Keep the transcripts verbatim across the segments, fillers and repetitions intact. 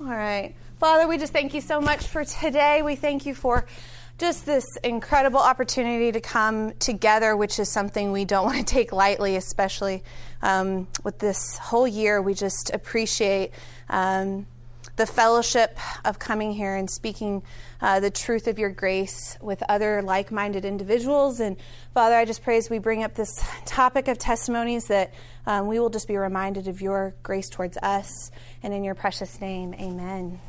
All right. Father, we just thank you so much for today. We thank you for just this incredible opportunity to come together, which is something we don't want to take lightly, especially um, with this whole year. We just appreciate um, the fellowship of coming here and speaking uh, the truth of your grace with other like-minded individuals. And Father, I just pray as we bring up this topic of testimonies that um, we will just be reminded of your grace towards us. And in your precious name, amen.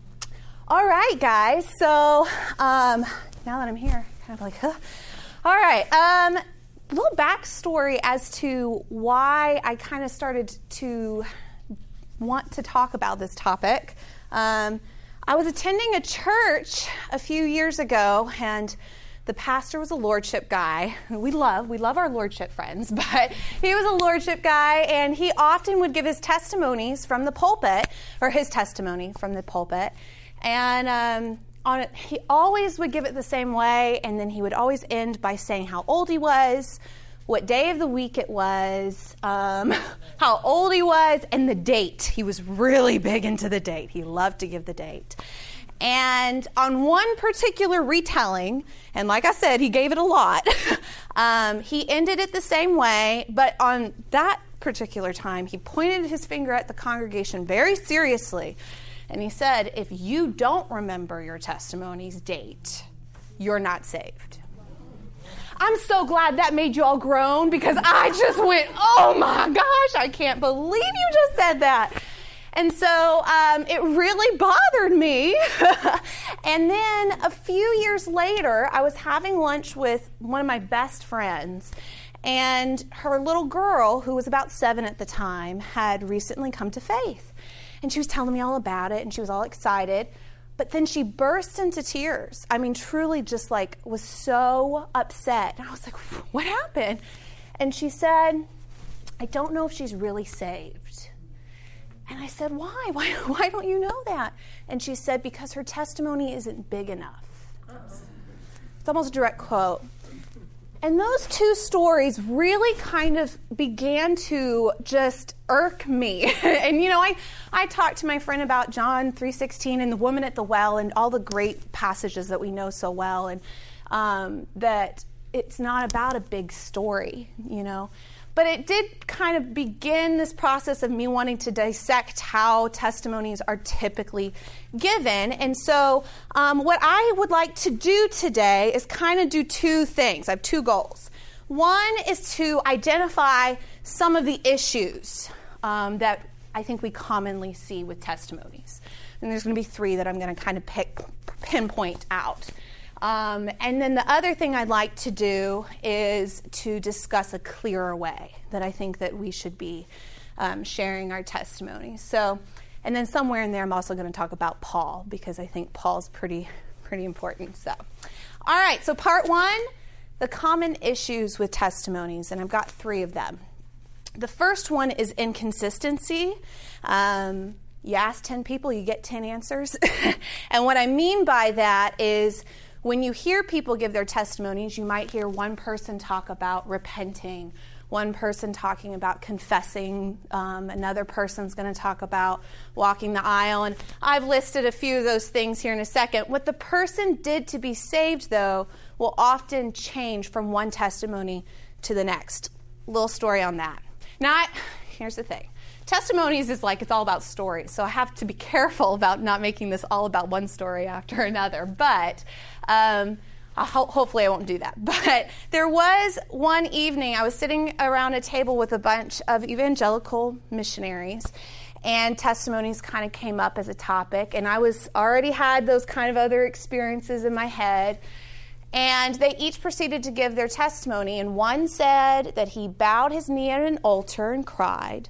All right, guys. So um, now that I'm here, kind of like, huh. All right. Um, a little backstory as to why I kind of started to want to talk about this topic. Um, I was attending a church a few years ago, and the pastor was a lordship guy. We love, we love our lordship friends, but he was a lordship guy, and he often would give his testimonies from the pulpit, or his testimony from the pulpit. And um, on it, he always would give it the same way, and then he would always end by saying how old he was, what day of the week it was, um, how old he was, and the date. He was really big into the date. He loved to give the date. And on one particular retelling, and like I said, he gave it a lot, um, he ended it the same way, but on that particular time, he pointed his finger at the congregation very seriously, and he said, if you don't remember your testimony's date, you're not saved. I'm so glad that made you all groan, because I just went, oh my gosh, I can't believe you just said that. And so um, it really bothered me. And then a few years later, I was having lunch with one of my best friends, and her little girl, who was about seven at the time, had recently come to faith. And she was telling me all about it, and she was all excited. But then she burst into tears. I mean, truly just like was so upset. And I was like, what happened? And she said, I don't know if she's really saved. And I said, why? Why, why don't you know that? And she said, because her testimony isn't big enough. It's almost a direct quote. And those two stories really kind of began to just irk me. And, you know, I, I talked to my friend about John three sixteen and the woman at the well and all the great passages that we know so well, and um, that it's not about a big story, you know. But it did kind of begin this process of me wanting to dissect how testimonies are typically given. And so um, what I would like to do today is kind of do two things. I have two goals. One is to identify some of the issues um, that I think we commonly see with testimonies. And there's going to be three that I'm going to kind of pick, pinpoint out. Um, and then the other thing I'd like to do is to discuss a clearer way that I think that we should be um, sharing our testimonies. So, and then somewhere in there, I'm also going to talk about Paul, because I think Paul's pretty, pretty important. So, all right. So part one, the common issues with testimonies, and I've got three of them. The first one is inconsistency. Um, you ask ten people, you get ten answers. And what I mean by that is, when you hear people give their testimonies, you might hear one person talk about repenting, one person talking about confessing, um, another person's going to talk about walking the aisle, and I've listed a few of those things here in a second. What the person did to be saved, though, will often change from one testimony to the next. Little story on that. Now, I, here's the thing. Testimonies is like it's all about stories, so I have to be careful about not making this all about one story after another, but um, I ho- hopefully I won't do that. But there was one evening, I was sitting around a table with a bunch of evangelical missionaries, and testimonies kind of came up as a topic, and I was already had those kind of other experiences in my head, and they each proceeded to give their testimony, and one said that he bowed his knee at an altar and cried.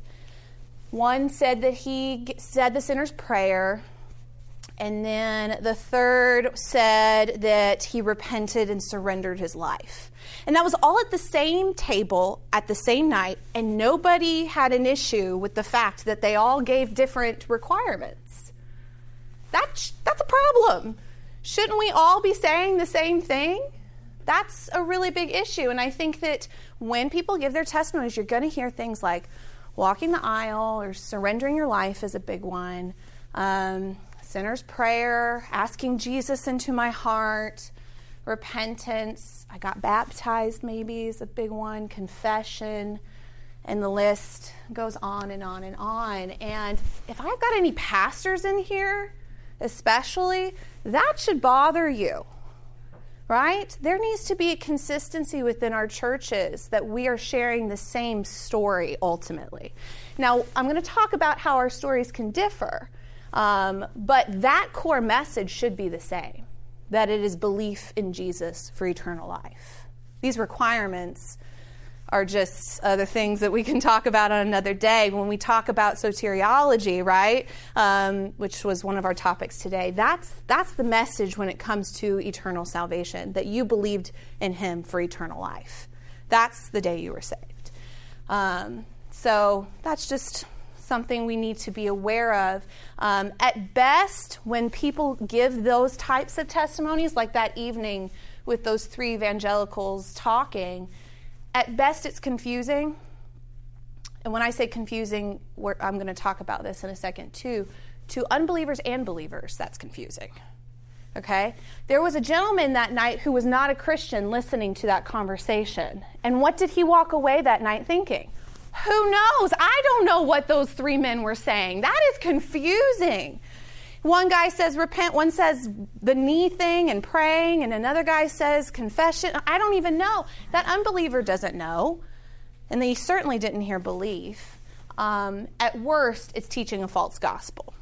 One said that he said the sinner's prayer, and then the third said that he repented and surrendered his life. And that was all at the same table at the same night, and nobody had an issue with the fact that they all gave different requirements. That's, that's a problem. Shouldn't we all be saying the same thing? That's a really big issue, and I think that when people give their testimonies, you're going to hear things like walking the aisle or surrendering your life is a big one. um, sinner's prayer, asking Jesus into my heart, repentance. I got baptized maybe is a big one, confession, and the list goes on and on and on. And if I've got any pastors in here, especially, that should bother you, right? There needs to be a consistency within our churches that we are sharing the same story ultimately. Now, I'm going to talk about how our stories can differ, um, but that core message should be the same, that it is belief in Jesus for eternal life. These requirements are just other things that we can talk about on another day. When we talk about soteriology, right, um, which was one of our topics today, that's that's the message when it comes to eternal salvation, that you believed in him for eternal life. That's the day you were saved. Um, so that's just something we need to be aware of. Um, at best, when people give those types of testimonies, like that evening with those three evangelicals talking, at best, it's confusing. And when I say confusing, we're, I'm going to talk about this in a second too. To unbelievers and believers, that's confusing. Okay? There was a gentleman that night who was not a Christian listening to that conversation. And what did he walk away that night thinking? Who knows? I don't know what those three men were saying. That is confusing. One guy says repent, one says the knee thing and praying, and another guy says confession. I don't even know. That unbeliever doesn't know, and they certainly didn't hear belief. Um, at worst, it's teaching a false gospel.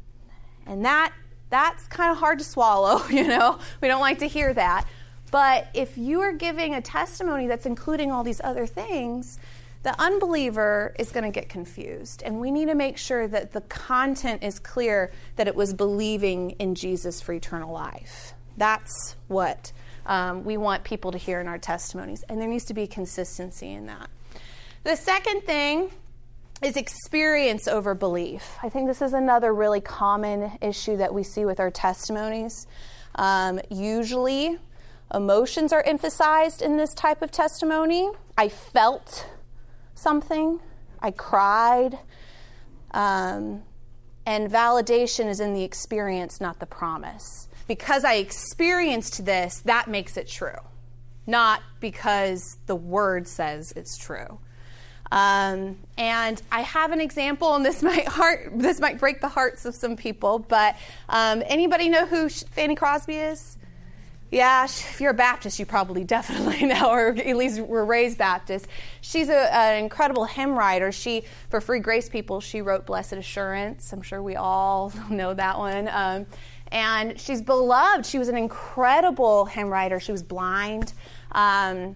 And that that's kind of hard to swallow, you know. We don't like to hear that. But if you are giving a testimony that's including all these other things, the unbeliever is going to get confused, and we need to make sure that the content is clear, that it was believing in Jesus for eternal life. That's what um, we want people to hear in our testimonies, and there needs to be consistency in that. The second thing is experience over belief. I think this is another really common issue that we see with our testimonies. Um, usually, emotions are emphasized in this type of testimony. I felt something, I cried, um, and validation is in the experience, not the promise. Because I experienced this, that makes it true, not because the word says it's true. Um, and I have an example, and this might heart this might break the hearts of some people, but um, anybody know who Fanny Crosby is? Yeah, if you're a Baptist, you probably definitely know, or at least were raised Baptist. She's a, an incredible hymn writer. She, for Free Grace people, she wrote Blessed Assurance. I'm sure we all know that one. Um, and she's beloved. She was an incredible hymn writer. She was blind. Um,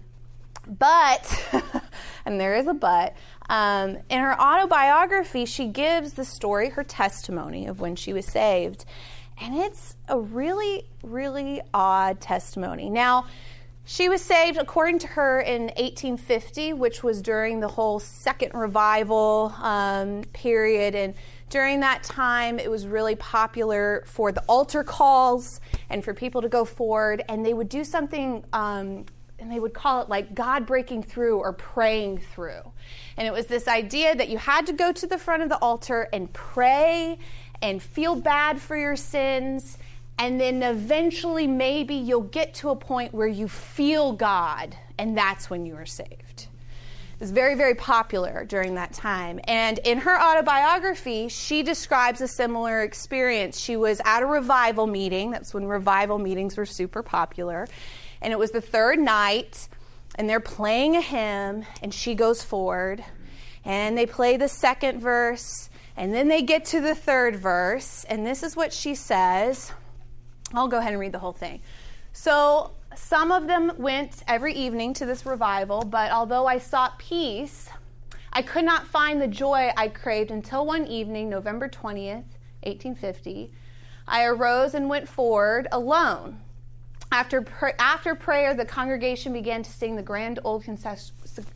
but, and there is a but, um, in her autobiography, she gives the story, her testimony of when she was saved. And it's a really, really odd testimony. Now, she was saved, according to her, in eighteen fifty, which was during the whole Second Revival um, period. And during that time, it was really popular for the altar calls and for people to go forward. And they would do something, um, and they would call it like God breaking through or praying through. And it was this idea that you had to go to the front of the altar and pray and feel bad for your sins, and then eventually maybe you'll get to a point where you feel God, and that's when you are saved. It was very, very popular during that time. And in her autobiography, she describes a similar experience. She was at a revival meeting. That's when revival meetings were super popular. And it was the third night, and they're playing a hymn, and she goes forward, and they play the second verse, and then they get to the third verse, and this is what she says. I'll go ahead and read the whole thing. So some of them went every evening to this revival, but although I sought peace, I could not find the joy I craved until one evening, November twentieth, eighteen fifty, I arose and went forward alone. After, pr- after prayer, the congregation began to sing the grand old concession,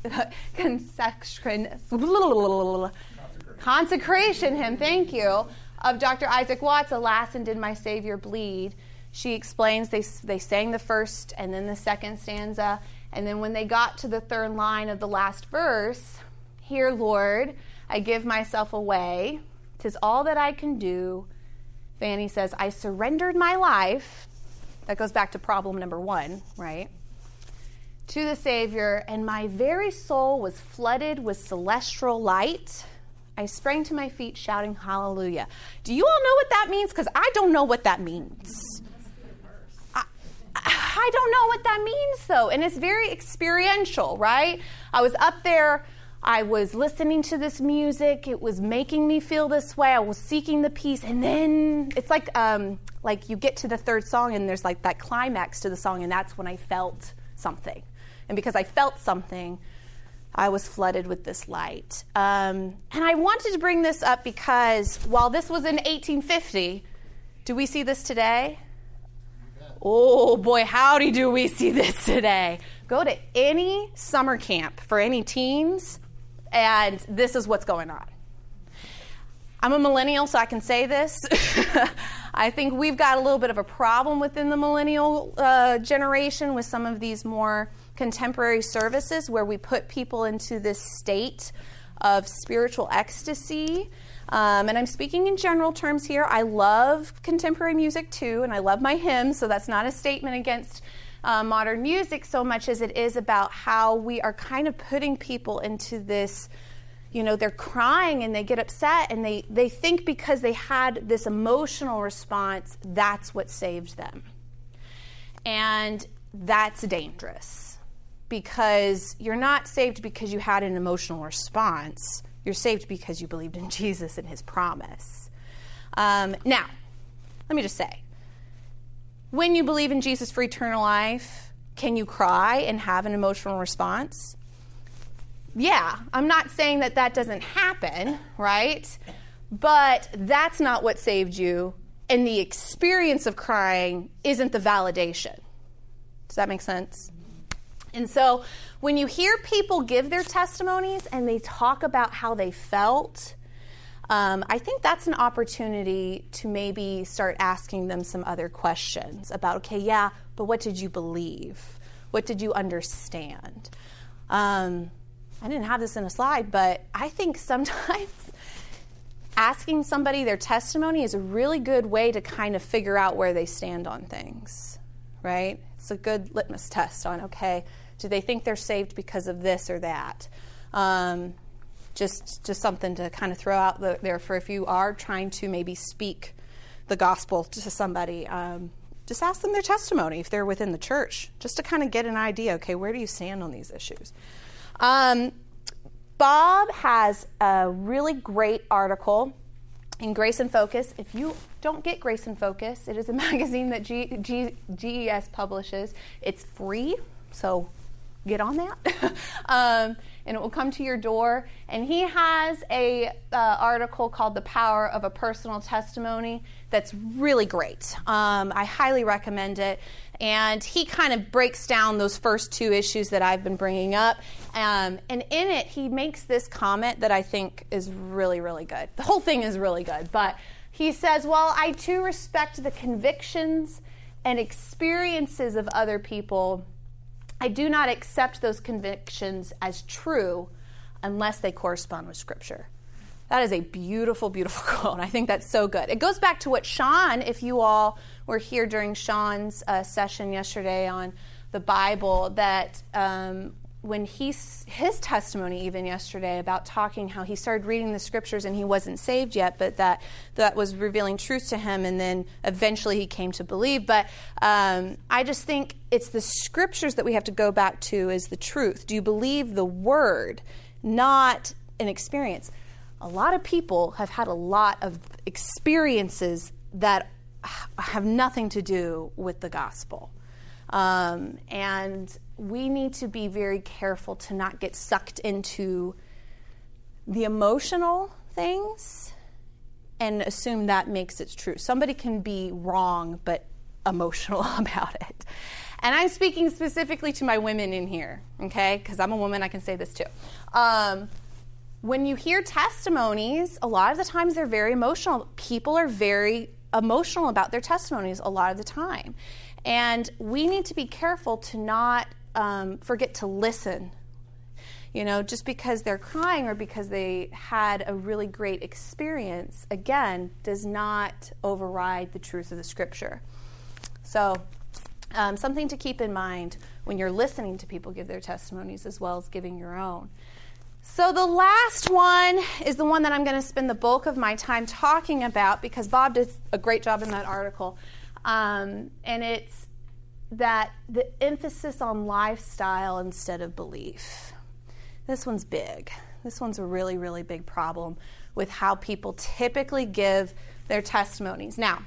concession, consecration hymn, thank you, of Doctor Isaac Watts, Alas, and Did My Savior Bleed. She explains they they sang the first and then the second stanza, and then when they got to the third line of the last verse, Here, Lord, I give myself away. 'Tis all that I can do. Fanny says, I surrendered my life. That goes back to problem number one, right? To the Savior, and my very soul was flooded with celestial light. I sprang to my feet shouting hallelujah. Do you all know what that means? Because I don't know what that means. I, I don't know what that means, though. And it's very experiential, right? I was up there. I was listening to this music. It was making me feel this way. I was seeking the peace. And then it's like um, like you get to the third song, and there's like that climax to the song, and that's when I felt something. And because I felt something, I was flooded with this light. Um, and I wanted to bring this up because while this was in eighteen fifty, do we see this today? Oh boy, howdy do we see this today. Go to any summer camp for any teens, and this is what's going on. I'm a millennial, so I can say this. I think we've got a little bit of a problem within the millennial uh, generation with some of these more contemporary services where we put people into this state of spiritual ecstasy. Um, and I'm speaking in general terms here. I love contemporary music too, and I love my hymns, so that's not a statement against uh, modern music so much as it is about how we are kind of putting people into this, you know, they're crying and they get upset and they, they think because they had this emotional response, that's what saved them. And that's dangerous. Because you're not saved because you had an emotional response. You're saved because you believed in Jesus and his promise. Um, now, let me just say, when you believe in Jesus for eternal life, can you cry and have an emotional response? Yeah, I'm not saying that that doesn't happen, right? But that's not what saved you, and the experience of crying isn't the validation. Does that make sense? And so when you hear people give their testimonies and they talk about how they felt, um, I think that's an opportunity to maybe start asking them some other questions about, okay, yeah, but what did you believe? What did you understand? Um, I didn't have this in a slide, but I think sometimes asking somebody their testimony is a really good way to kind of figure out where they stand on things, right? It's a good litmus test on, okay, do they think they're saved because of this or that? Um, just just something to kind of throw out the, there for if you are trying to maybe speak the gospel to somebody. Um, just ask them their testimony if they're within the church, just to kind of get an idea, okay, where do you stand on these issues? Um, Bob has a really great article in Grace and Focus. If you don't get Grace and Focus, it is a magazine that G, G, G E S publishes. It's free, so get on that. um, and it will come to your door. And he has a uh, article called The Power of a Personal Testimony that's really great. Um, I highly recommend it. And he kind of breaks down those first two issues that I've been bringing up. Um, and in it, he makes this comment that I think is really, really good. The whole thing is really good. But he says, well, I too respect the convictions and experiences of other people. I do not accept those convictions as true unless they correspond with Scripture. That is a beautiful, beautiful quote. I think that's so good. It goes back to what Sean, if you all were here during Sean's uh, session yesterday on the Bible, that um, when he, his testimony even yesterday about talking how he started reading the Scriptures and he wasn't saved yet, but that that was revealing truth to him, and then eventually he came to believe. But um, I just think it's the Scriptures that we have to go back to as the truth. Do you believe the Word, not an experience? A lot of people have had a lot of experiences that have nothing to do with the gospel. Um, and we need to be very careful to not get sucked into the emotional things and assume that makes it true. Somebody can be wrong but emotional about it. And I'm speaking specifically to my women in here, okay? Because I'm a woman, I can say this too. Um, when you hear testimonies, a lot of the times they're very emotional. People are very emotional about their testimonies a lot of the time. And we need to be careful to not um, forget to listen. You know, just because they're crying or because they had a really great experience, again, does not override the truth of the Scripture. So, um, something to keep in mind when you're listening to people give their testimonies as well as giving your own. So the last one is the one that I'm going to spend the bulk of my time talking about, because Bob did a great job in that article. Um, and it's that the emphasis on lifestyle instead of belief. This one's big. This one's a really, really big problem with how people typically give their testimonies. Now,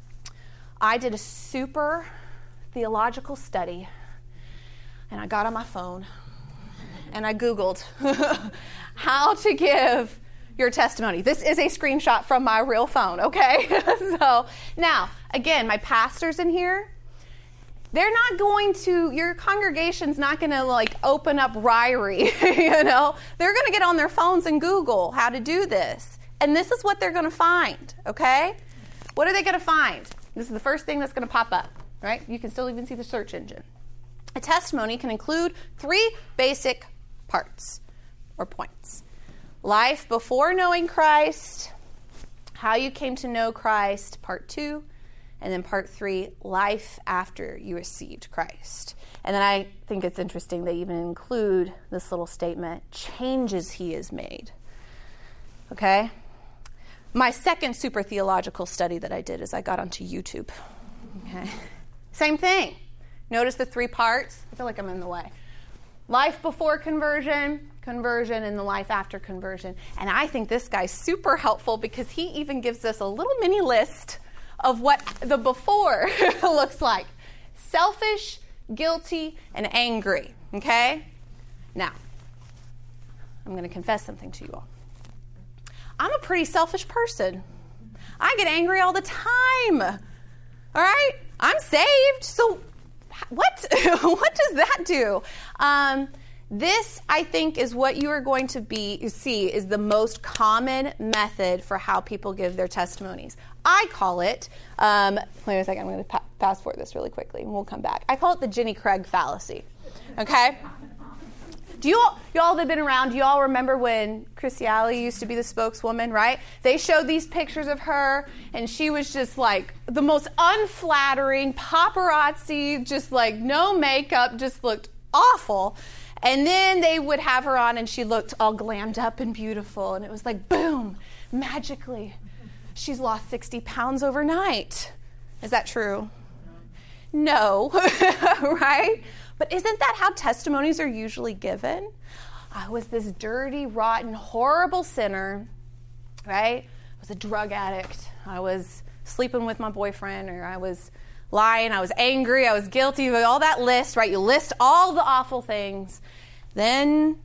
I did a super theological study, and I got on my phone, and I Googled how to give your testimony. This is a screenshot from my real phone, okay? So now, again, my pastors in here, they're not going to, your congregation's not going to like open up Ryrie, you know? They're going to get on their phones and Google how to do this. And this is what they're going to find, okay? What are they going to find? This is the first thing that's going to pop up, right? You can still even see the search engine. A testimony can include three basic parts or points. Life before knowing Christ, how you came to know Christ, part two, and then part three, life after you received Christ. And then I think it's interesting they even include this little statement, changes he has made. Okay? My second super theological study that I did is I got onto YouTube. Okay? Same thing. Notice the three parts. I feel like I'm in the way. Life before conversion, conversion, and the life after conversion. And I think this guy's super helpful because he even gives us a little mini list of what the before looks like. Selfish, guilty, and angry. Okay? Now, I'm going to confess something to you all. I'm a pretty selfish person. I get angry all the time. All right? I'm saved, so what? What does that do? Um, this, I think, is what you are going to be see is the most common method for how people give their testimonies. I call it, um, wait a second, I'm going to pa- fast forward this really quickly, and we'll come back. I call it the Jenny Craig fallacy, okay? Do you all, you all that have been around, do you all remember when Chrissy Alley used to be the spokeswoman, right? They showed these pictures of her, and she was just like the most unflattering, paparazzi, just like no makeup, just looked awful. And then they would have her on, and she looked all glammed up and beautiful, and it was like, boom, magically, she's lost sixty pounds overnight. Is that true? No, right? But isn't that how testimonies are usually given? I was this dirty, rotten, horrible sinner, right? I was a drug addict. I was sleeping with my boyfriend, or I was lying. I was angry. I was guilty. All that list, right? You list all the awful things. Then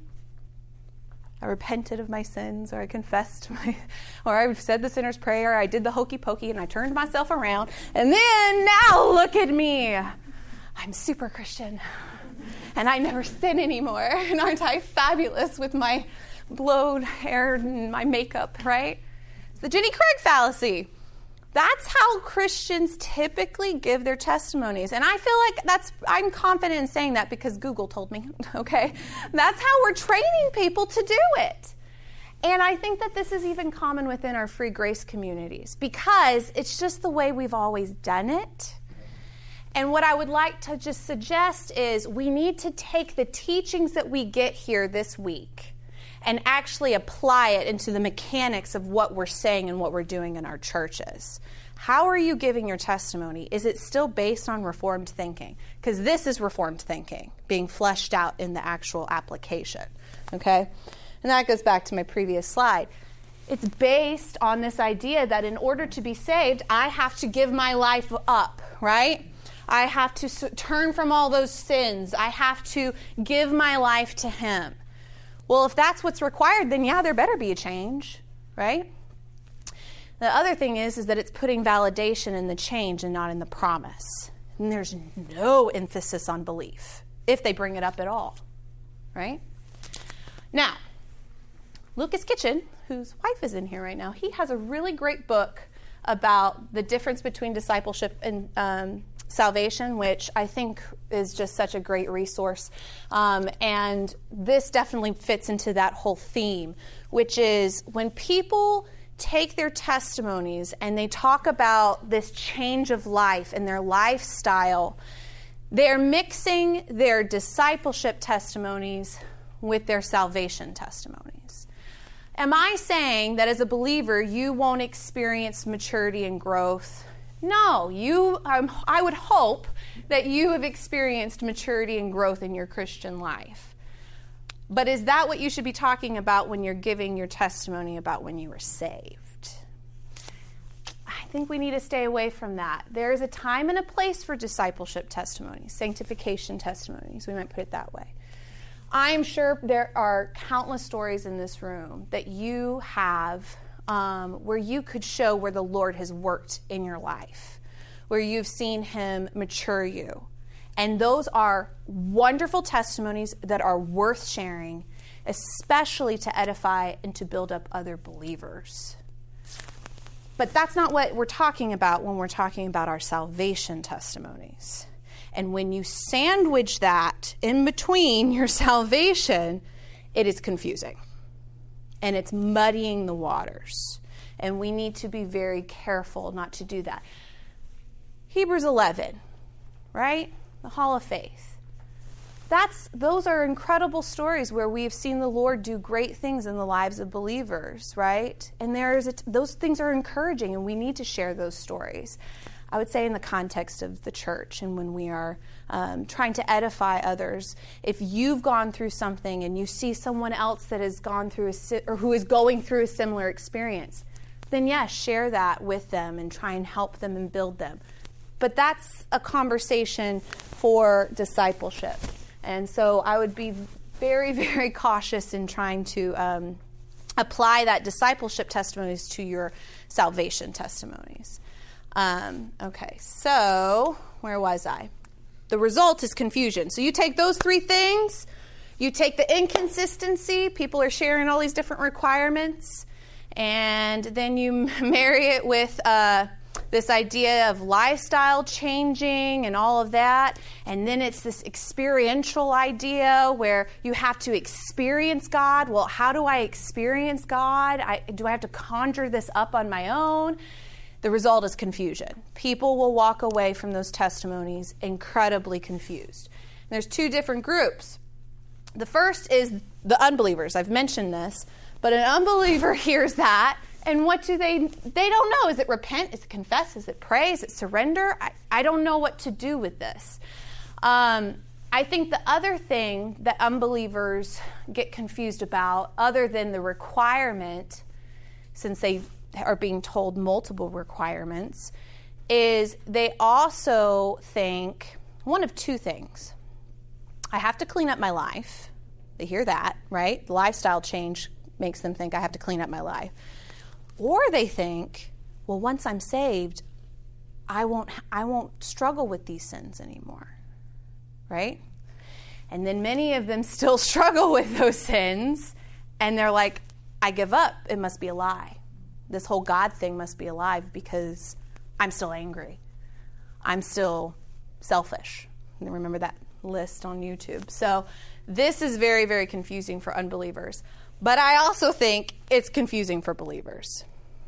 I repented of my sins, or I confessed my, or I said the sinner's prayer. I did the hokey pokey, and I turned myself around. And then now look at me. I'm super Christian, and I never sin anymore. And aren't I fabulous with my blowed hair and my makeup, right? It's the Jenny Craig fallacy. That's how Christians typically give their testimonies. And I feel like that's, I'm confident in saying that because Google told me, okay? That's how we're training people to do it. And I think that this is even common within our free grace communities because it's just the way we've always done it. And what I would like to just suggest is we need to take the teachings that we get here this week and actually apply it into the mechanics of what we're saying and what we're doing in our churches. How are you giving your testimony? Is it still based on Reformed thinking? Because this is Reformed thinking being fleshed out in the actual application, okay? And that goes back to my previous slide. It's based on this idea that in order to be saved, I have to give my life up, right? I have to s- turn from all those sins. I have to give my life to Him. Well, if that's what's required, then yeah, there better be a change, right? The other thing is, is that it's putting validation in the change and not in the promise. And there's no emphasis on belief, if they bring it up at all, right? Now, Lucas Kitchen, whose wife is in here right now, he has a really great book about the difference between discipleship and um, salvation, which I think is just such a great resource. Um, and this definitely fits into that whole theme, which is when people take their testimonies and they talk about this change of life and their lifestyle, they're mixing their discipleship testimonies with their salvation testimonies. Am I saying that as a believer you won't experience maturity and growth? No, you. Um, I would hope that you have experienced maturity and growth in your Christian life. But is that what you should be talking about when you're giving your testimony about when you were saved? I think we need to stay away from that. There is a time and a place for discipleship testimonies, sanctification testimonies, we might put it that way. I'm sure there are countless stories in this room that you have um, where you could show where the Lord has worked in your life, where you've seen him mature you. And those are wonderful testimonies that are worth sharing, especially to edify and to build up other believers. But that's not what we're talking about when we're talking about our salvation testimonies. And when you sandwich that in between your salvation, it is confusing. And it's muddying the waters. And we need to be very careful not to do that. Hebrews eleven, right? The Hall of Faith. That's, those are incredible stories where we've seen the Lord do great things in the lives of believers, right? And there's a, those things are encouraging, and we need to share those stories. I would say in the context of the church and when we are um, trying to edify others. If you've gone through something and you see someone else that has gone through a, or who is going through a similar experience, then yes, share that with them and try and help them and build them. But that's a conversation for discipleship. And so I would be very, very cautious in trying to um, apply that discipleship testimonies to your salvation testimonies. Um, okay, so where was I? The result is confusion. So you take those three things, you take the inconsistency, people are sharing all these different requirements, and then you marry it with uh, this idea of lifestyle changing and all of that, and then it's this experiential idea where you have to experience God. Well, how do I experience God? I, do I have to conjure this up on my own? The result is confusion. People will walk away from those testimonies incredibly confused. And there's two different groups. The first is the unbelievers. I've mentioned this, but an unbeliever hears that, and what do they, they don't know. Is it repent? Is it confess? Is it pray? Is it surrender? I, I don't know what to do with this. Um, I think the other thing that unbelievers get confused about, other than the requirement, since they are being told multiple requirements, is they also think one of two things. I have to clean up my life. They hear that, right? The lifestyle change makes them think I have to clean up my life. Or they think, well, once I'm saved, I won't I won't struggle with these sins anymore, right? And then many of them still struggle with those sins, and they're like, I give up. It must be a lie. This whole God thing must be alive because I'm still angry. I'm still selfish. And remember that list on YouTube. So this is very, very confusing for unbelievers. But I also think it's confusing for believers,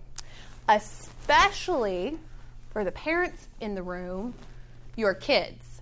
especially for the parents in the room, your kids.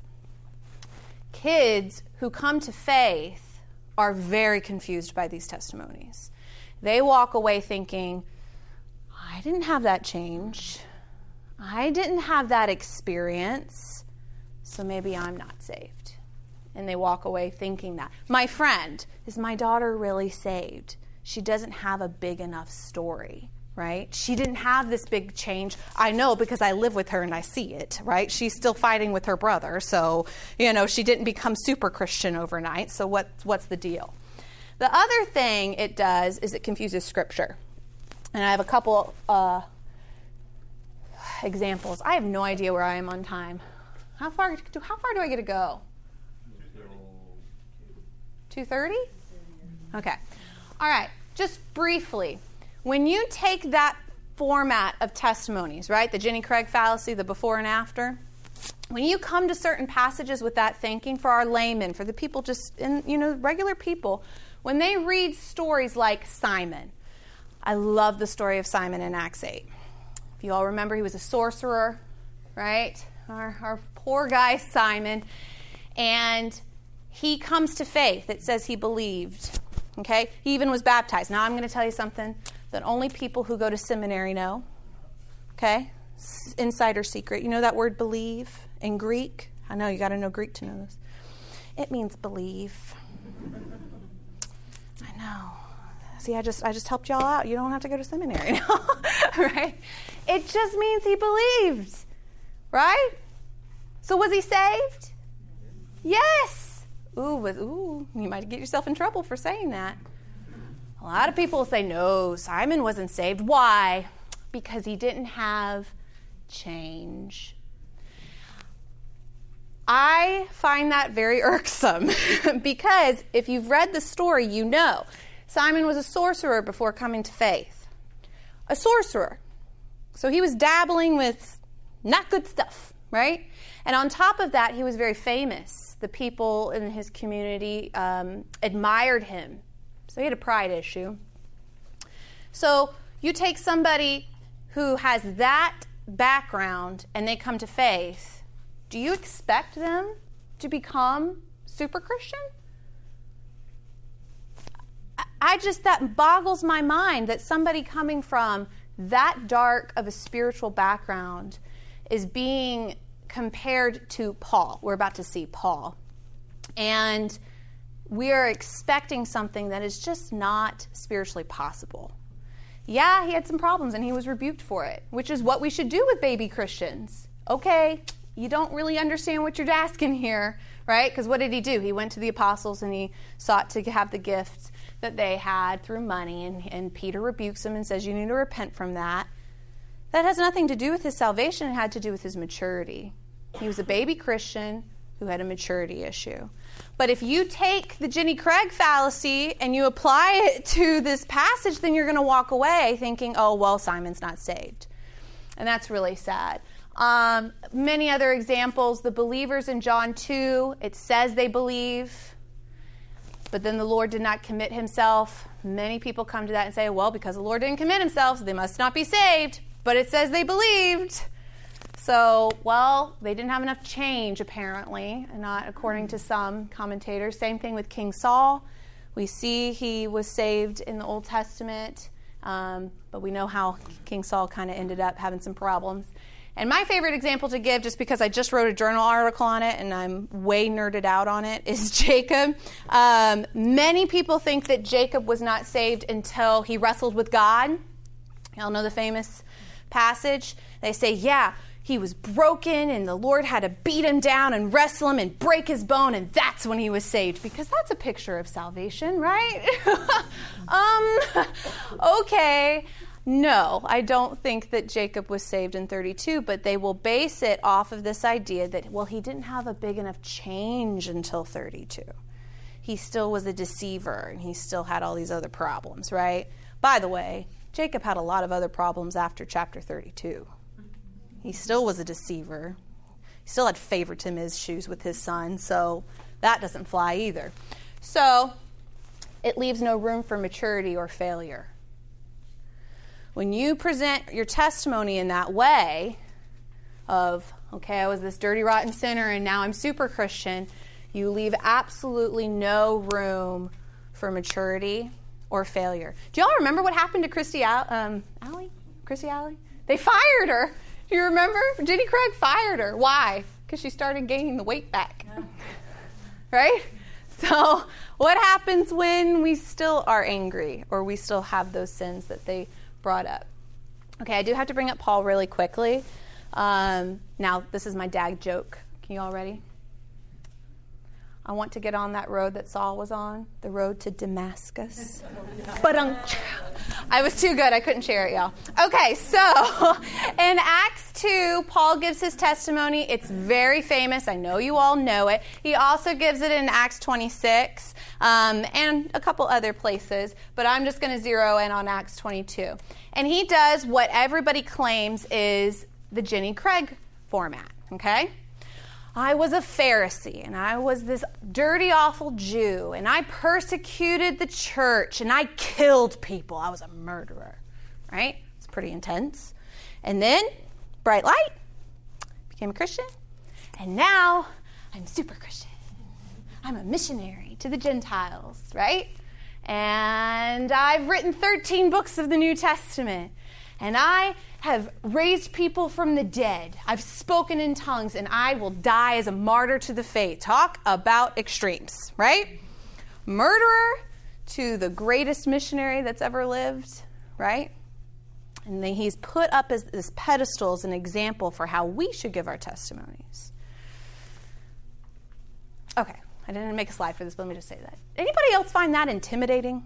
Kids who come to faith are very confused by these testimonies. They walk away thinking, I didn't have that change. I didn't have that experience, so maybe I'm not saved. And they walk away thinking that. My friend, is my daughter really saved? She doesn't have a big enough story, right? She didn't have this big change. I know because I live with her and I see it, right? She's still fighting with her brother, so, you know, she didn't become super Christian overnight, so what, what's the deal? The other thing it does is it confuses Scripture. And I have a couple uh, examples. I have no idea where I am on time. How far do how far do I get to go? two thirty? Okay. All right. Just briefly, when you take that format of testimonies, right? The Jenny Craig fallacy, the before and after. When you come to certain passages with that thinking, for our laymen, for the people just, in, you know, regular people, when they read stories like Simon, I love the story of Simon in Acts eight. If you all remember, he was a sorcerer, right? Our, our poor guy Simon. And he comes to faith. It says he believed, okay? He even was baptized. Now I'm going to tell you something that only people who go to seminary know, okay? Insider secret. You know that word believe in Greek? I know, you got to know Greek to know this. It means believe. I know. See, I just I just helped y'all out. You don't have to go to seminary now, right? It just means he believed, right? So was he saved? Yes. Ooh, with, ooh, you might get yourself in trouble for saying that. A lot of people say, no, Simon wasn't saved. Why? Because he didn't have change. I find that very irksome because if you've read the story, you know Simon was a sorcerer before coming to faith. A sorcerer. So he was dabbling with not good stuff, right? And on top of that, he was very famous. The people in his community um, admired him. So he had a pride issue. So you take somebody who has that background and they come to faith, do you expect them to become super Christian? I just, that boggles my mind that somebody coming from that dark of a spiritual background is being compared to Paul. We're about to see Paul. And we are expecting something that is just not spiritually possible. Yeah, he had some problems and he was rebuked for it, which is what we should do with baby Christians. Okay, you don't really understand what you're asking here, right? Because what did he do? He went to the apostles and he sought to have the gifts that they had through money, and, and Peter rebukes him and says, you need to repent from that. That has nothing to do with his salvation. It had to do with his maturity. He was a baby Christian who had a maturity issue. But if you take the Jenny Craig fallacy and you apply it to this passage, then you're going to walk away thinking, oh, well, Simon's not saved. And that's really sad. Um, many other examples, the believers in John two, it says they believe, but then the Lord did not commit himself. Many people come to that and say, well, because the Lord didn't commit himself, so they must not be saved. But it says they believed. So, well, they didn't have enough change, apparently, and not according to some commentators. Same thing with King Saul. We see he was saved in the Old Testament, um, but we know how King Saul kind of ended up having some problems. And my favorite example to give, just because I just wrote a journal article on it and I'm way nerded out on it, is Jacob. Um, many people think that Jacob was not saved until he wrestled with God. Y'all know the famous passage? They say, yeah, he was broken and the Lord had to beat him down and wrestle him and break his bone, and that's when he was saved, because that's a picture of salvation, right? um, okay. No, I don't think that Jacob was saved in thirty-two, but they will base it off of this idea that, well, he didn't have a big enough change until thirty-two. He still was a deceiver, and he still had all these other problems, right? By the way, Jacob had a lot of other problems after chapter thirty-two. He still was a deceiver. He still had favoritism issues with his son, so that doesn't fly either. So it leaves no room for maturity or failure. When you present your testimony in that way of, okay, I was this dirty, rotten sinner and now I'm super Christian, you leave absolutely no room for maturity or failure. Do y'all remember what happened to Christy Al- um, Alley? Christy Alley? They fired her. Do you remember? Jenny Craig fired her. Why? Because she started gaining the weight back. Yeah. Right? So what happens when we still are angry or we still have those sins that they brought up? Okay, I do have to bring up Paul really quickly. Um, now, this is my dad joke. Can you all ready? I want to get on that road that Saul was on, the road to Damascus. But um, I was too good. I couldn't share it, y'all. Okay, so in Acts two, Paul gives his testimony. It's very famous. I know you all know it. He also gives it in Acts twenty-six. um, and a couple other places, but I'm just going to zero in on Acts twenty-two. And he does what everybody claims is the Jenny Craig format, okay? I was a Pharisee, and I was this dirty, awful Jew, and I persecuted the church, and I killed people. I was a murderer, right? It's pretty intense. And then, bright light, became a Christian, and now I'm super Christian. I'm a missionary to the Gentiles, right? And I've written thirteen books of the New Testament, and I have raised people from the dead. I've spoken in tongues, and I will die as a martyr to the faith. Talk about extremes, right? Murderer to the greatest missionary that's ever lived, right? And then he's put up as this pedestal as an example for how we should give our testimonies. Okay, I didn't make a slide for this, but let me just say that. Anybody else find that intimidating?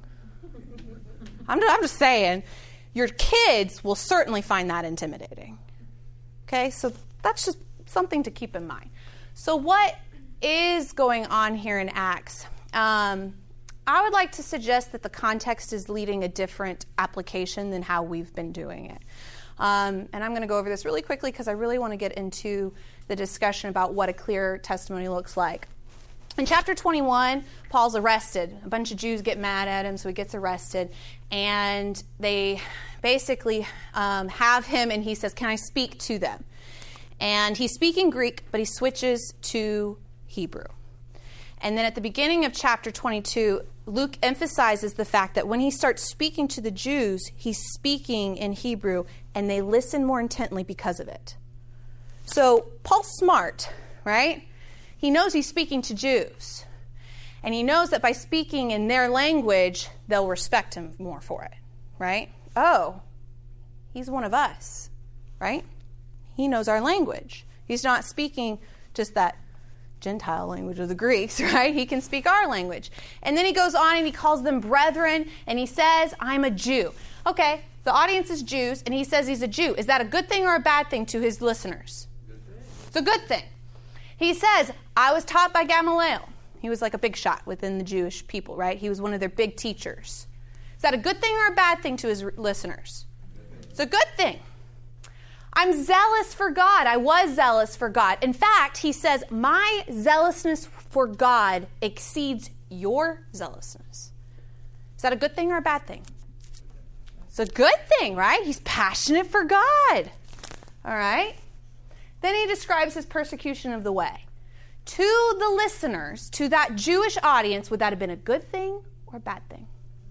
I'm just, I'm just saying. Your kids will certainly find that intimidating. Okay, so that's just something to keep in mind. So what is going on here in Acts? Um, I would like to suggest that the context is leading a different application than how we've been doing it. Um, and I'm going to go over this really quickly because I really want to get into the discussion about what a clear testimony looks like. In chapter twenty-one, Paul's arrested. A bunch of Jews get mad at him, so he gets arrested. And they basically um, have him, and he says, can I speak to them? And he's speaking Greek, but he switches to Hebrew. And then at the beginning of chapter twenty-two, Luke emphasizes the fact that when he starts speaking to the Jews, he's speaking in Hebrew, and they listen more intently because of it. So Paul's smart, right? He knows he's speaking to Jews. And he knows that by speaking in their language, they'll respect him more for it, right? Oh, he's one of us, right? He knows our language. He's not speaking just that Gentile language of the Greeks, right? He can speak our language. And then he goes on and he calls them brethren, and he says, I'm a Jew. Okay, the audience is Jews, and he says he's a Jew. Is that a good thing or a bad thing to his listeners? Good thing. It's a good thing. He says, I was taught by Gamaliel. He was like a big shot within the Jewish people, right? He was one of their big teachers. Is that a good thing or a bad thing to his listeners? It's a good thing. I'm zealous for God. I was zealous for God. In fact, he says, my zealousness for God exceeds your zealousness. Is that a good thing or a bad thing? It's a good thing, right? He's passionate for God. All right? Then he describes his persecution of the way. To the listeners, to that Jewish audience, would that have been a good thing or a bad thing?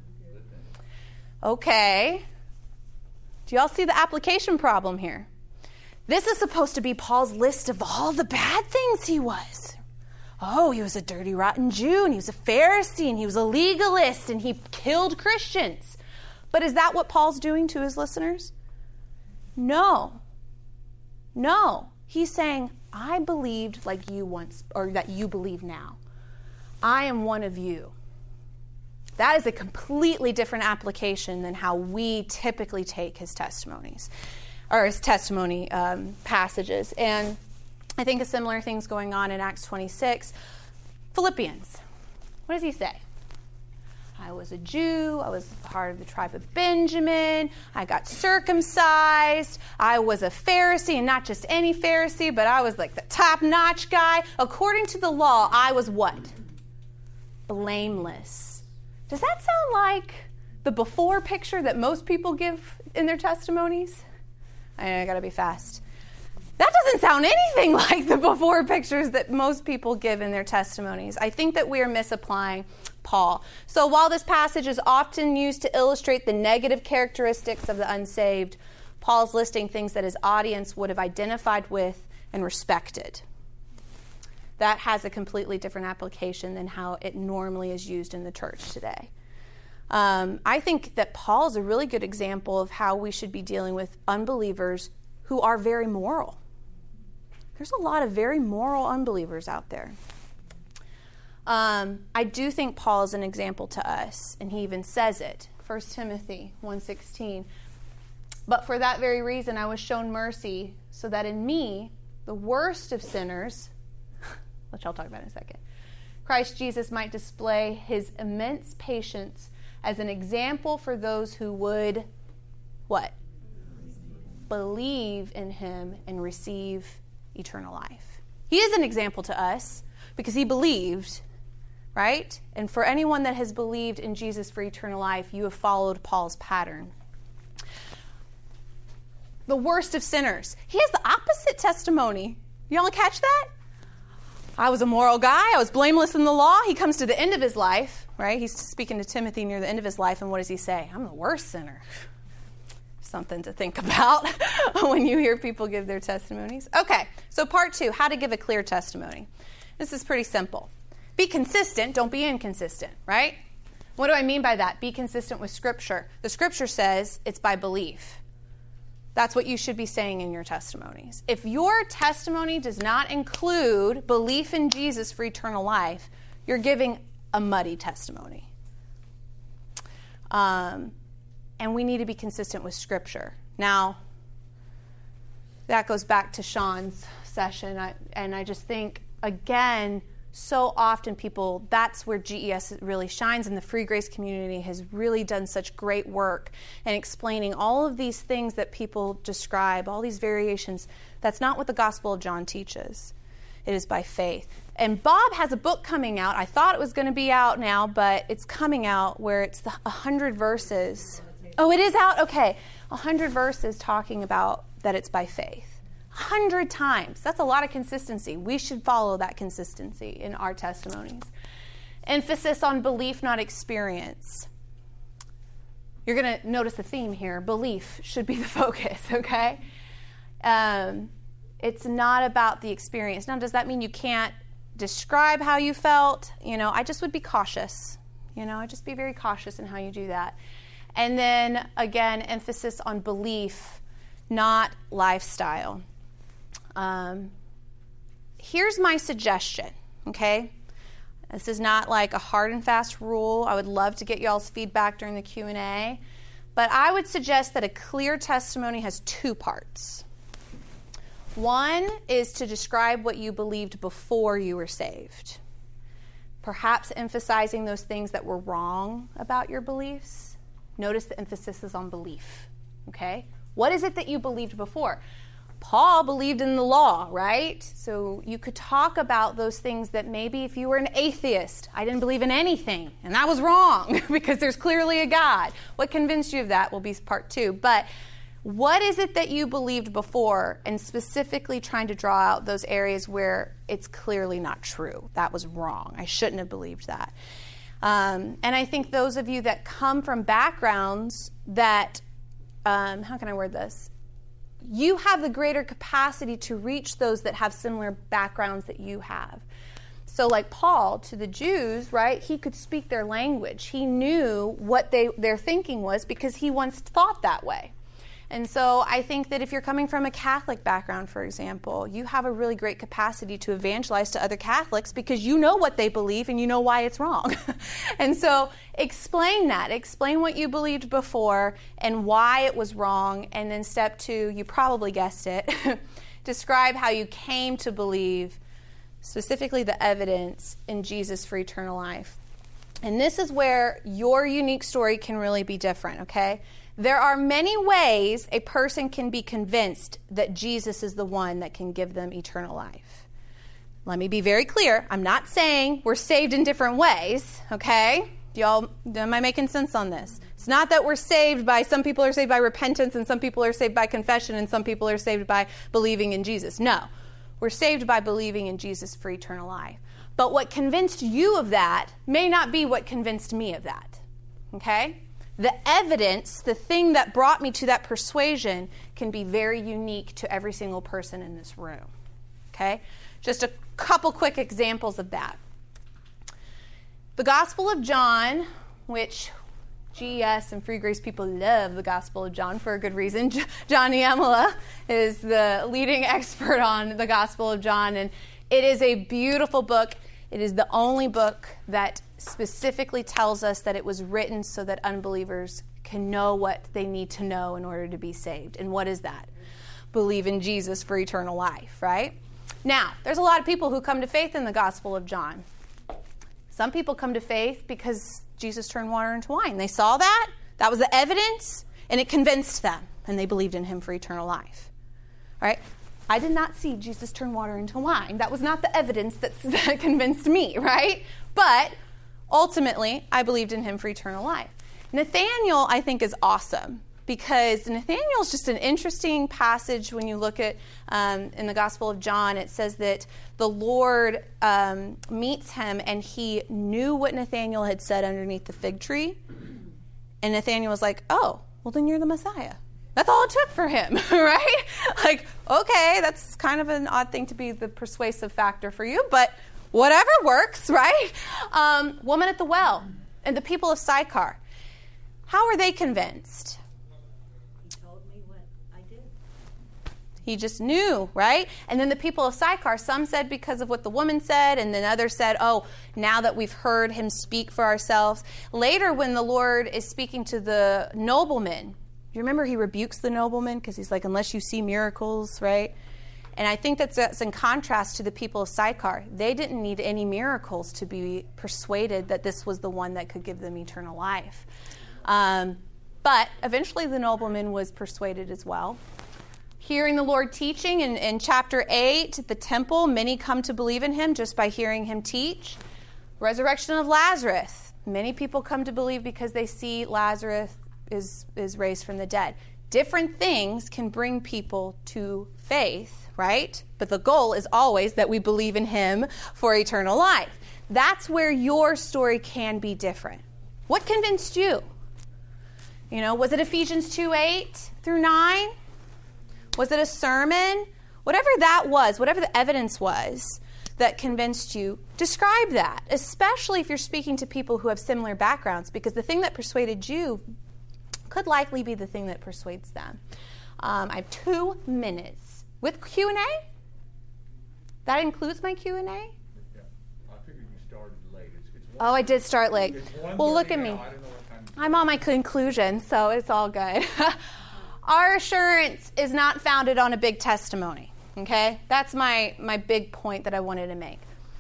Okay. Do y'all see the application problem here? This is supposed to be Paul's list of all the bad things he was. Oh, he was a dirty, rotten Jew, and he was a Pharisee, and he was a legalist, and he killed Christians. But is that what Paul's doing to his listeners? No. No. He's saying, I believed like you once, or that you believe now. I am one of you. That is a completely different application than how we typically take his testimonies, or his testimony um, passages. And I think a similar thing's going on in Acts twenty-six. Philippians. What does he say? I was a Jew. I was part of the tribe of Benjamin. I got circumcised. I was a Pharisee, and not just any Pharisee, but I was like the top-notch guy. According to the law, I was what? Blameless. Does that sound like the before picture that most people give in their testimonies? I, I gotta be fast. That doesn't sound anything like the before pictures that most people give in their testimonies. I think that we are misapplying Paul. So while this passage is often used to illustrate the negative characteristics of the unsaved, Paul's listing things that his audience would have identified with and respected. That has a completely different application than how it normally is used in the church today. Um, I think that Paul is a really good example of how we should be dealing with unbelievers who are very moral. There's a lot of very moral unbelievers out there. Um, I do think Paul is an example to us, and he even says it. First Timothy one sixteen. But for that very reason I was shown mercy, so that in me, the worst of sinners, which I'll talk about in a second, Christ Jesus might display his immense patience as an example for those who would, what? Believe in him and receive eternal life. He is an example to us because he believed, right? And for anyone that has believed in Jesus for eternal life, you have followed Paul's pattern. The worst of sinners. He has the opposite testimony. Y'all catch that? I was a moral guy. I was blameless in the law. He comes to the end of his life, right? He's speaking to Timothy near the end of his life, and what does he say? I'm the worst sinner. Something to think about when you hear people give their testimonies. Okay, so part two, how to give a clear testimony. This is pretty simple. Be consistent, don't be inconsistent, right? What do I mean by that? Be consistent with Scripture. The Scripture says it's by belief. That's what you should be saying in your testimonies. If your testimony does not include belief in Jesus for eternal life, you're giving a muddy testimony. Um, and we need to be consistent with Scripture. Now, that goes back to Sean's session, I, and I just think, again, so often people, that's where G E S really shines, and the Free Grace community has really done such great work in explaining all of these things that people describe, all these variations. That's not what the Gospel of John teaches. It is by faith. And Bob has a book coming out. I thought it was going to be out now, but it's coming out where it's the one hundred verses. Oh, it is out? Okay. one hundred verses talking about that it's by faith. one hundred times. That's a lot of consistency. We should follow that consistency in our testimonies. Emphasis on belief, not experience. You're going to notice the theme here. Belief should be the focus, okay? Um, it's not about the experience. Now, does that mean you can't describe how you felt? You know, I just would be cautious. You know, I just be very cautious in how you do that. And then, again, emphasis on belief, not lifestyle. Um, here's my suggestion, okay? This is not like a hard and fast rule. I would love to get y'all's feedback during the Q and A. But I would suggest that a clear testimony has two parts. One is to describe what you believed before you were saved. Perhaps emphasizing those things that were wrong about your beliefs. Notice the emphasis is on belief, okay? What is it that you believed before? Paul believed in the law, right? So you could talk about those things that maybe if you were an atheist, I didn't believe in anything, and that was wrong because there's clearly a God. What convinced you of that will be part two. But what is it that you believed before, and specifically trying to draw out those areas where it's clearly not true. That was wrong. I shouldn't have believed that. Um, and I think those of you that come from backgrounds that, um, how can I word this? You have the greater capacity to reach those that have similar backgrounds that you have. So like Paul, to the Jews, right, he could speak their language. He knew what they their thinking was because he once thought that way. And so I think that if you're coming from a Catholic background, for example, you have a really great capacity to evangelize to other Catholics because you know what they believe and you know why it's wrong. And so explain that. Explain what you believed before and why it was wrong. And then step two, you probably guessed it, describe how you came to believe, specifically the evidence in Jesus for eternal life. And this is where your unique story can really be different, okay? There are many ways a person can be convinced that Jesus is the one that can give them eternal life. Let me be very clear. I'm not saying we're saved in different ways, okay? Y'all, am I making sense on this? It's not that we're saved by, some people are saved by repentance and some people are saved by confession and some people are saved by believing in Jesus. No, we're saved by believing in Jesus for eternal life. But what convinced you of that may not be what convinced me of that, okay? The evidence, the thing that brought me to that persuasion can be very unique to every single person in this room, okay? Just a couple quick examples of that. The Gospel of John, which G E S and Free Grace people love the Gospel of John for a good reason. Johnny Emila is the leading expert on the Gospel of John, and it is a beautiful book. It is the only book that specifically tells us that it was written so that unbelievers can know what they need to know in order to be saved. And what is that? Believe in Jesus for eternal life, right? Now, there's a lot of people who come to faith in the Gospel of John. Some people come to faith because Jesus turned water into wine. They saw that. That was the evidence, and it convinced them, and they believed in him for eternal life. All right? I did not see Jesus turn water into wine. That was not the evidence that, that convinced me, right? But ultimately, I believed in him for eternal life. Nathanael, I think, is awesome because Nathanael is just an interesting passage when you look at, um, in the Gospel of John, it says that the Lord um, meets him and he knew what Nathanael had said underneath the fig tree. And Nathanael was like, oh, well, then you're the Messiah. That's all it took for him, right? Like, okay, that's kind of an odd thing to be the persuasive factor for you, but whatever works, right? Um, woman at the well and the people of Sychar. How are they convinced? He told me what I did. He just knew, right? And then the people of Sychar, some said because of what the woman said, and then others said, oh, now that we've heard him speak for ourselves. Later, when the Lord is speaking to the nobleman, you remember he rebukes the nobleman because he's like, unless you see miracles, right? And I think that's, that's in contrast to the people of Sychar. They didn't need any miracles to be persuaded that this was the one that could give them eternal life. Um, but eventually the nobleman was persuaded as well. Hearing the Lord teaching in, in chapter eight at the temple, many come to believe in him just by hearing him teach. Resurrection of Lazarus. Many people come to believe because they see Lazarus is, is raised from the dead. Different things can bring people to faith, right? But the goal is always that we believe in him for eternal life. That's where your story can be different. What convinced you? You know, was it Ephesians two, eight through nine? Was it a sermon? Whatever that was, whatever the evidence was that convinced you, describe that, especially if you're speaking to people who have similar backgrounds, because the thing that persuaded you could likely be the thing that persuades them. Um, I have two minutes. With Q and A? That includes my Q and A? Yeah. I figured you started late. It's, it's Oh, I did start late. Well, look at me. now. I don't know what time I'm on my conclusion, so it's all good. Our assurance is not founded on a big testimony, okay? That's my, my big point that I wanted to make.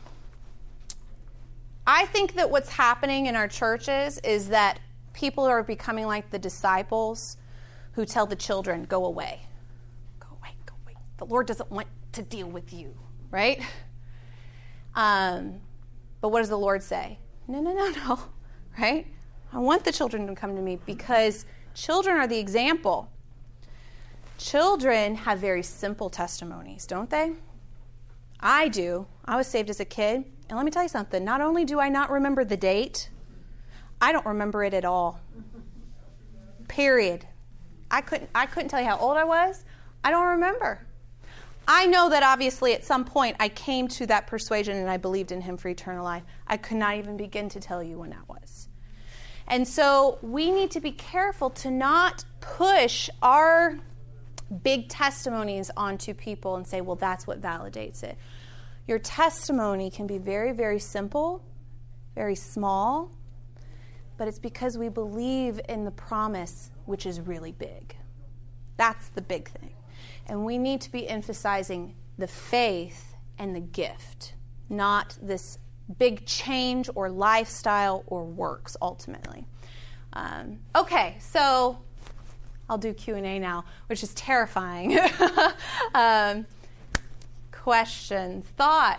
I think that what's happening in our churches is that people are becoming like the disciples who tell the children, go away. Go away, go away. The Lord doesn't want to deal with you, right? Um, but what does the Lord say? No, no, no, no, right? I want the children to come to me because children are the example. Children have very simple testimonies, don't they? I do. I was saved as a kid. And let me tell you something. Not only do I not remember the date, I don't remember it at all. Period. I couldn't I couldn't tell you how old I was. I don't remember. I know that obviously at some point I came to that persuasion and I believed in him for eternal life. I could not even begin to tell you when that was. And so we need to be careful to not push our big testimonies onto people and say, well, that's what validates it. Your testimony can be very, very simple, very small, but it's because we believe in the promise, which is really big. That's the big thing. And we need to be emphasizing the faith and the gift, not this big change or lifestyle or works, ultimately. Um, okay, so I'll do Q and A now, which is terrifying. um, questions, thoughts?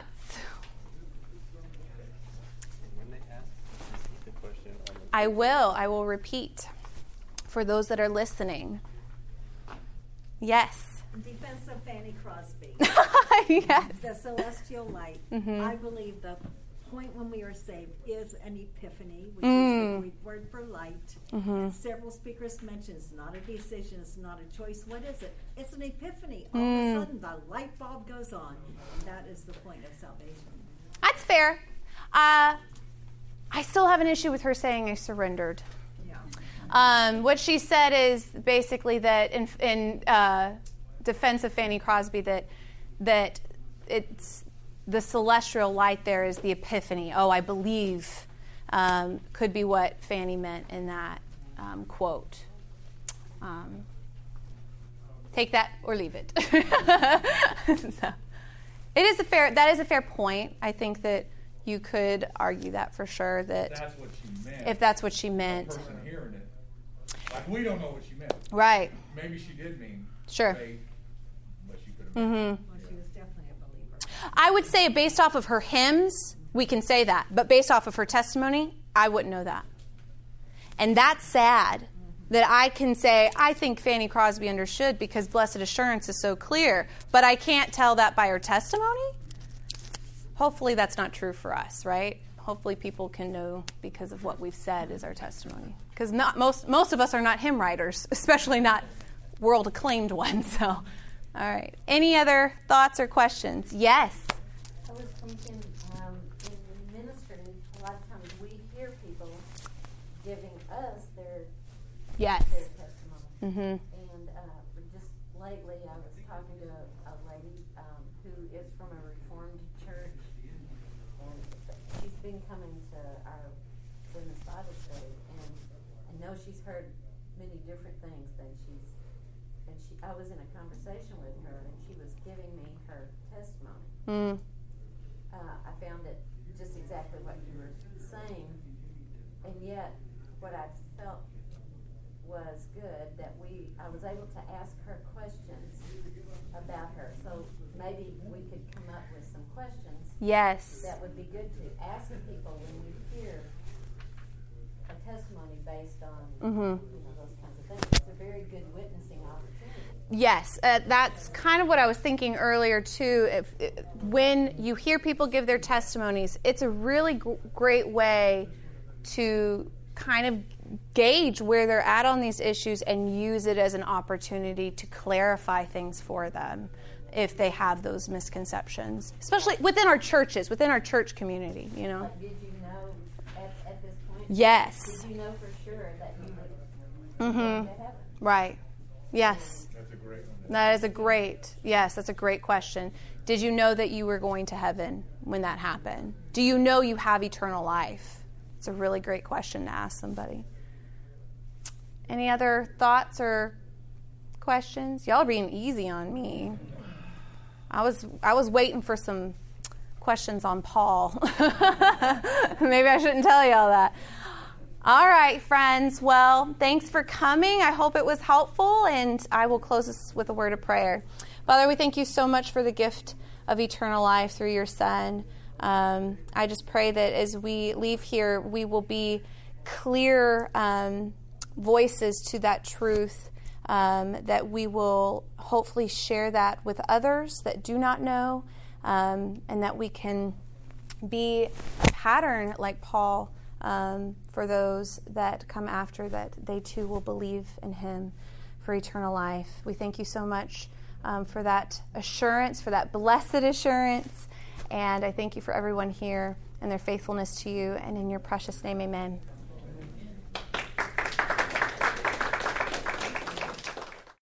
When they ask, repeat the question. On the I will. I will repeat for those that are listening. Yes. In defense of Fanny Crosby, Yes. the celestial light, Mhm. I believe the point when we are saved is an epiphany, which Mm. is the Greek word for light. Mhm. And several speakers mentioned it's not a decision, it's not a choice. What is it? It's an epiphany. All Mm. of a sudden, the light bulb goes on, and that is the point of salvation. That's fair. Uh, I still have an issue with her saying I surrendered. Yeah. Um, what she said is basically that in, in uh, defense of Fanny Crosby, that that it's the celestial light there is the epiphany. Oh, I believe um, could be what Fanny meant in that um, quote. Um, take that or leave it. So, it is a fair. That is a fair point. I think that you could argue that for sure, that That's what she meant. if that's what she The meant. person hearing it. Like, we don't know what she meant. Right. Maybe she did mean Sure. faith, but she could have meant Mm-hmm. Well, she was definitely a believer. I would say based off of her hymns, we can say that. But based off of her testimony, I wouldn't know that. And that's sad that I can say, I think Fanny Crosby understood because Blessed Assurance is so clear, but I can't tell that by her testimony? Hopefully that's not true for us, right? Hopefully people can know because of what we've said is our testimony. Because not most most of us are not hymn writers, especially not world-acclaimed ones. So, all right. Any other thoughts or questions? Yes. I was thinking, um, in ministry, a lot of times we hear people giving us their Yes. their testimony. Mm-hmm. And uh, just lately, I was talking to a, a lady um, who is from a Reformed church, and she's been coming to our women's Bible study, and I know she's heard many different things than she's. And she, I was in a conversation with her, and she was giving me her testimony. Mm. Uh, I found it just exactly what you were saying, and yet what I felt was good that we I was able to ask her questions about her. So maybe we could come up with some questions Yes. that would be good to ask people when we hear a testimony based on Mm-hmm. you know those kinds of things. It's a very good witnessing opportunity. Yes, uh, that's kind of what I was thinking earlier too. If, if when you hear people give their testimonies, it's a really g- great way to kind of gauge where they're at on these issues and use it as an opportunity to clarify things for them if they have those misconceptions, especially within our churches, within our church community, you know. But did you know at, at this point? Yes. Did you know for sure that you would Mm-hmm. go to heaven? Right. Yes. That's a great one. That is a great, yes, that's a great question. Did you know that you were going to heaven when that happened? Do you know you have eternal life? It's a really great question to ask somebody. Any other thoughts or questions? Y'all are being easy on me. I was I was waiting for some questions on Paul. Maybe I shouldn't tell y'all that. All right, friends. Well, thanks for coming. I hope it was helpful, and I will close this with a word of prayer. Father, we thank you so much for the gift of eternal life through your Son. Um, I just pray that as we leave here, we will be clear um, voices to that truth, um, that we will hopefully share that with others that do not know, um, and that we can be a pattern like Paul um, for those that come after, that they too will believe in him for eternal life. We thank you so much um, for that assurance, for that blessed assurance. And I thank you for everyone here and their faithfulness to you. And in your precious name, amen.